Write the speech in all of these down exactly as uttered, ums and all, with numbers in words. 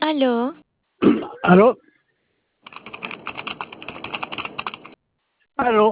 Aló, ¿Aló? ¿Aló?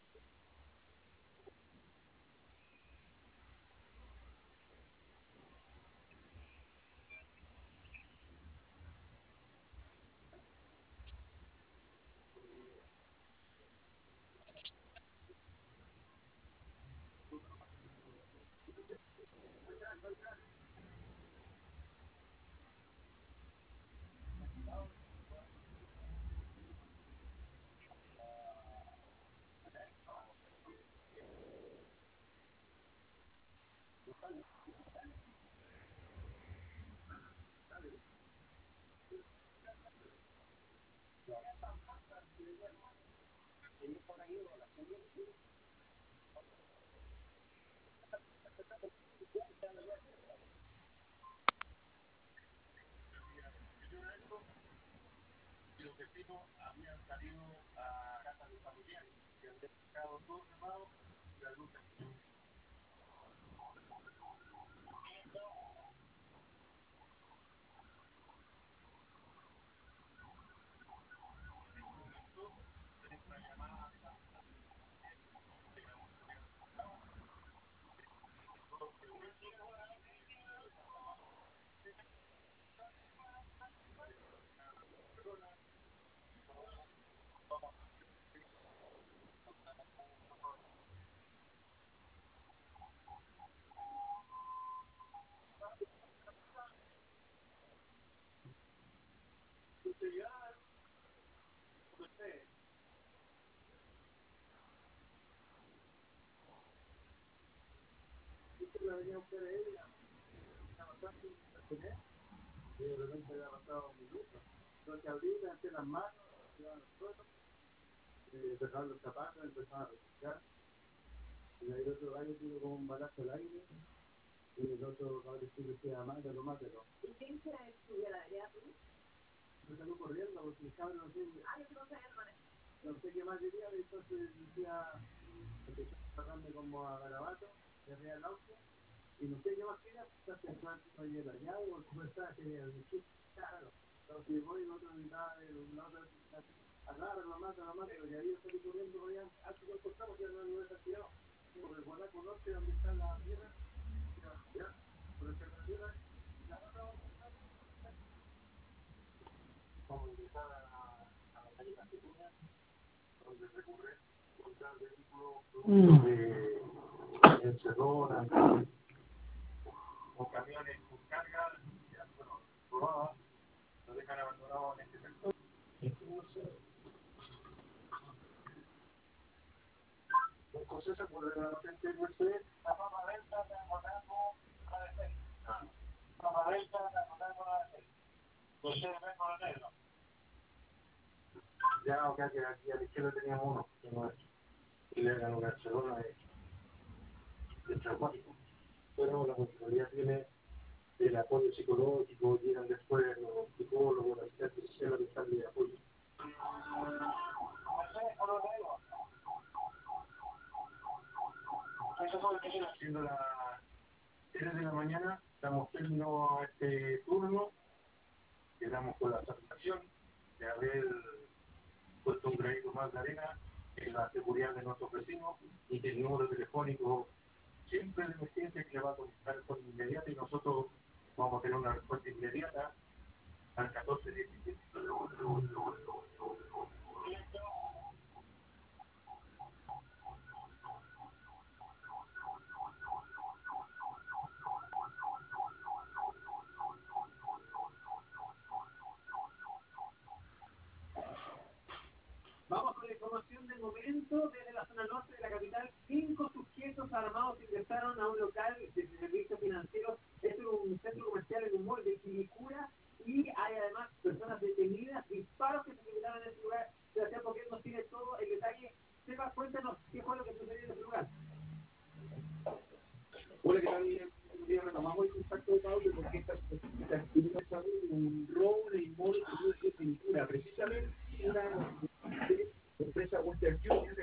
Vamos con la información del momento. Desde la zona norte de la capital, cinco sujetos armados ingresaron a un local de servicios financieros. Es un centro comercial en un mall de Quilicura y hay además personas detenidas, disparos que se ejecutaron en ese lugar. Sebastián Poquet nos tiene todo el detalle. Seba, cuéntanos qué fue lo que sucedió en ese lugar. Hola, ¿qué tal? Un día retomamos el contacto de Pablo porque esta es un robo de inmueble de pintura, precisamente una empresa Western Union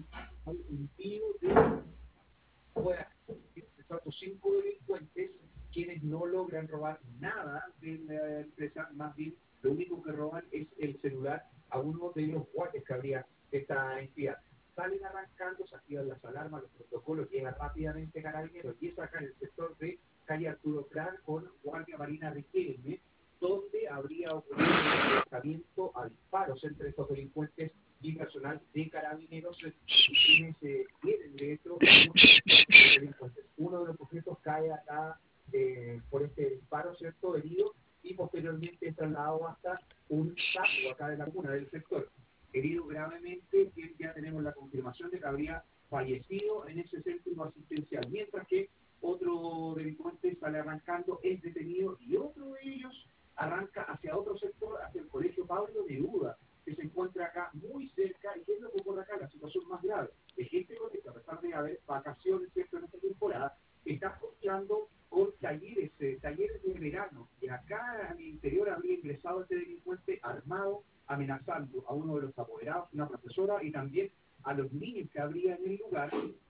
al envío de fuera. Estos cinco delincuentes quienes no logran robar nada de la empresa, más bien lo único que roban es el celular a uno de los guardias que habría esta entidad. Salen arrancando, se activan las alarmas, los protocolos, llega rápidamente Carabineros y es acá en el sector de calle Arturo Prat con Guardia Marina Riquelme, donde habría ocurrido un enfrentamiento a disparos entre estos delincuentes y personal de Carabineros, quienes eh, tienen de hecho delincuentes. Uno de los sujetos cae acá eh, por este disparo, ¿cierto?, herido, y posteriormente es trasladado hasta un saco acá de la comuna del sector. Herido gravemente, que ya tenemos la confirmación de que habría fallecido en ese centro asistencial, mientras que otro delincuente sale arrancando, es detenido, y otro de ellos arranca hacia otro sector, hacia el colegio Pablo Neruda, que se encuentra acá muy cerca, y es lo que ocurre acá, la situación más grave, es que este colegio, a pesar de haber vacaciones, ¿cierto?, en esta temporada, está funcionando con talleres, eh, talleres de verano, y acá al interior habría ingresado este delincuente armado, amenazando a uno de los apoderados, una profesora, y también a los niños que habría en el lugar,